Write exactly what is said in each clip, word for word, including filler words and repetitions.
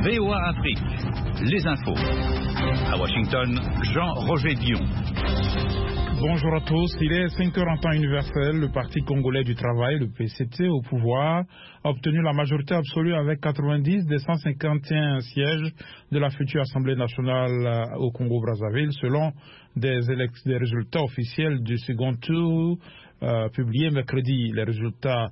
V O A Afrique, les infos. À Washington, Jean-Roger Dion. Bonjour à tous, il est cinq heures en temps universel. Le Parti congolais du travail, le P C T, au pouvoir, a obtenu la majorité absolue avec quatre-vingt-dix des cent cinquante et un sièges de la future Assemblée nationale au Congo-Brazzaville, selon des, des résultats officiels du second tour euh, publiés mercredi. Les résultats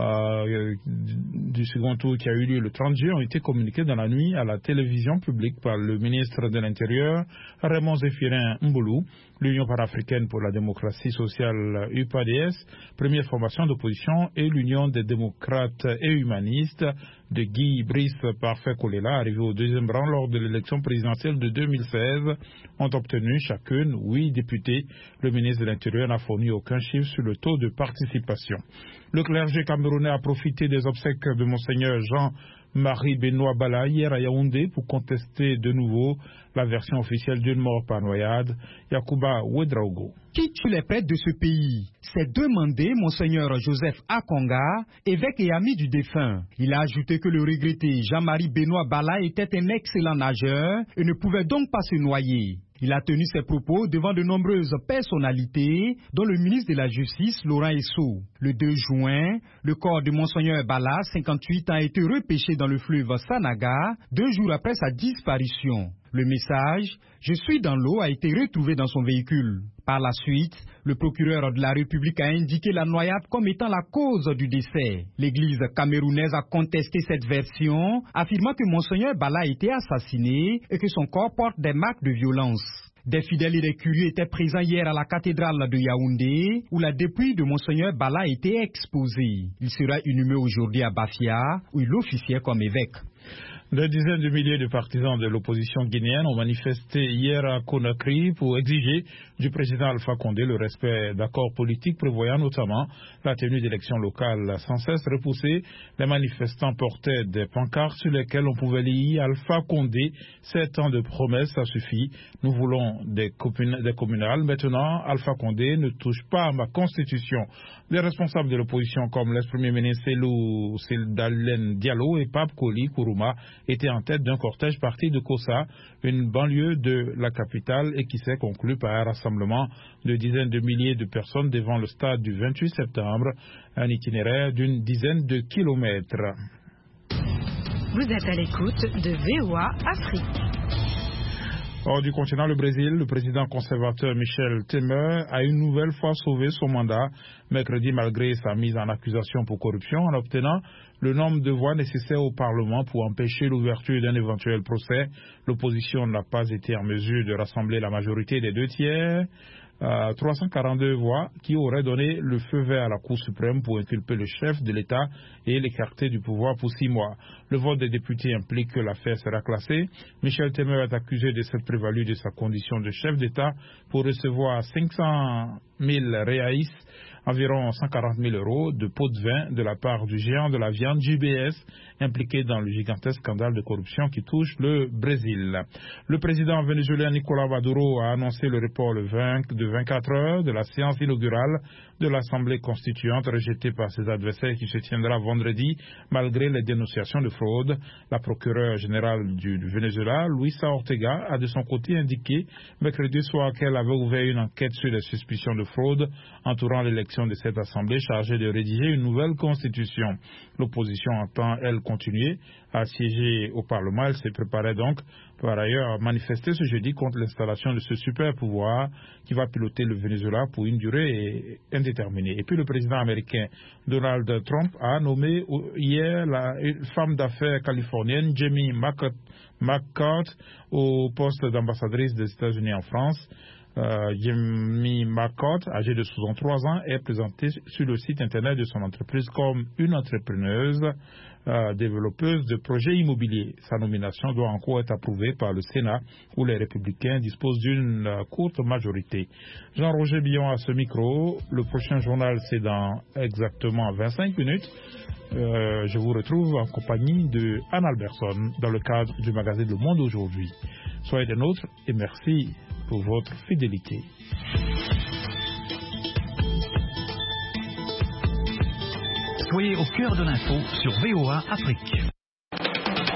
Euh, du second tour qui a eu lieu le trente juillet ont été communiqués dans la nuit à la télévision publique par le ministre de l'Intérieur, Raymond Zéphirin Mboulou. L'Union panafricaine pour la démocratie sociale U P A D S, première formation d'opposition, et l'Union des démocrates et humanistes de Guy Brice Parfait Kolela, arrivé au deuxième rang lors de l'élection présidentielle de deux mille seize, ont obtenu chacune huit députés. Le ministre de l'Intérieur n'a fourni aucun chiffre sur le taux de participation. Le clergé camerounais a profité des obsèques de Monseigneur Jean-Marie Benoît Bala hier à Yaoundé pour contester de nouveau la version officielle d'une mort par noyade. Yacouba Ouedraogo. Qui tue les prêtres de ce pays? C'est demandé Monseigneur Joseph Akonga, évêque et ami du défunt. Il a ajouté que le regretté Jean-Marie Benoît Bala était un excellent nageur et ne pouvait donc pas se noyer. Il a tenu ses propos devant de nombreuses personnalités, dont le ministre de la Justice, Laurent Esso. Le deux juin, le corps de Monseigneur Bala, cinquante-huit ans, a été repêché dans le fleuve Sanaga, deux jours après sa disparition. Le message « Je suis dans l'eau » a été retrouvé dans son véhicule. Par la suite, le procureur de la République a indiqué la noyade comme étant la cause du décès. L'Église camerounaise a contesté cette version, affirmant que Monseigneur Bala a été assassiné et que son corps porte des marques de violence. Des fidèles et des curieux étaient présents hier à la cathédrale de Yaoundé, où la dépouille de Monseigneur Bala a été exposée. Il sera inhumé aujourd'hui à Bafia, où il officiait comme évêque. Des dizaines de milliers de partisans de l'opposition guinéenne ont manifesté hier à Conakry pour exiger du président Alpha Condé le respect d'accords politiques prévoyant notamment la tenue d'élections locales. Sans cesse repoussées, les manifestants portaient des pancartes sur lesquelles on pouvait lire Alpha Condé, sept ans de promesses, ça suffit. Nous voulons des, des communales. Maintenant, Alpha Condé ne touche pas à ma constitution. Des responsables de l'opposition comme l'ex-premier ministre Selou Seldalen Diallo et Pape Koli Kourouma étaient en tête d'un cortège parti de Kossa, une banlieue de la capitale, et qui s'est conclu par un rassemblement de dizaines de milliers de personnes devant le stade du vingt-huit septembre, un itinéraire d'une dizaine de kilomètres. Vous êtes à l'écoute de V O A Afrique. Hors du continent, le Brésil, le président conservateur Michel Temer a une nouvelle fois sauvé son mandat mercredi malgré sa mise en accusation pour corruption en obtenant le nombre de voix nécessaires au Parlement pour empêcher l'ouverture d'un éventuel procès. L'opposition n'a pas été en mesure de rassembler la majorité des deux tiers. Euh, trois cent quarante-deux voix qui auraient donné le feu vert à la Cour suprême pour inculper le chef de l'État et l'écarter du pouvoir pour six mois. Le vote des députés implique que l'affaire sera classée. Michel Temer est accusé de s'être prévalu de sa condition de chef d'État pour recevoir cinq cent mille reais, environ cent quarante mille euros, de pots de vin de la part du géant de la viande J B S, impliqué dans le gigantesque scandale de corruption qui touche le Brésil. Le président vénézuélien Nicolás Maduro a annoncé le report le vingt, de vingt-quatre heures de la séance inaugurale de l'Assemblée constituante rejetée par ses adversaires qui se tiendra vendredi malgré les dénonciations de fraude. La procureure générale du Venezuela, Luisa Ortega, a de son côté indiqué mercredi soir qu'elle avait ouvert une enquête sur les suspicions de fraude entourant l'élection de cette Assemblée chargée de rédiger une nouvelle constitution. L'opposition entend, elle, continuer à siéger au Parlement. Elle s'est préparée donc par ailleurs à manifester ce jeudi contre l'installation de ce super pouvoir qui va piloter le Venezuela pour une durée indéterminée. Et puis le président américain Donald Trump a nommé hier la une femme d'affaires californienne Jamie McCourt au poste d'ambassadrice des États-Unis en France. Euh, Jamie McCourt, âgée de soixante-trois ans, est présentée sur le site internet de son entreprise comme une entrepreneuse euh, développeuse de projets immobiliers. Sa nomination doit encore être approuvée par le Sénat, où les Républicains disposent d'une euh, courte majorité. Jean-Roger Billon à ce micro. Le prochain journal, c'est dans exactement vingt-cinq minutes. Euh, je vous retrouve en compagnie de Anne Alberson dans le cadre du magazine Le Monde aujourd'hui. Soyez des nôtres et merci pour votre fidélité. Soyez au cœur de l'info sur V O A Afrique.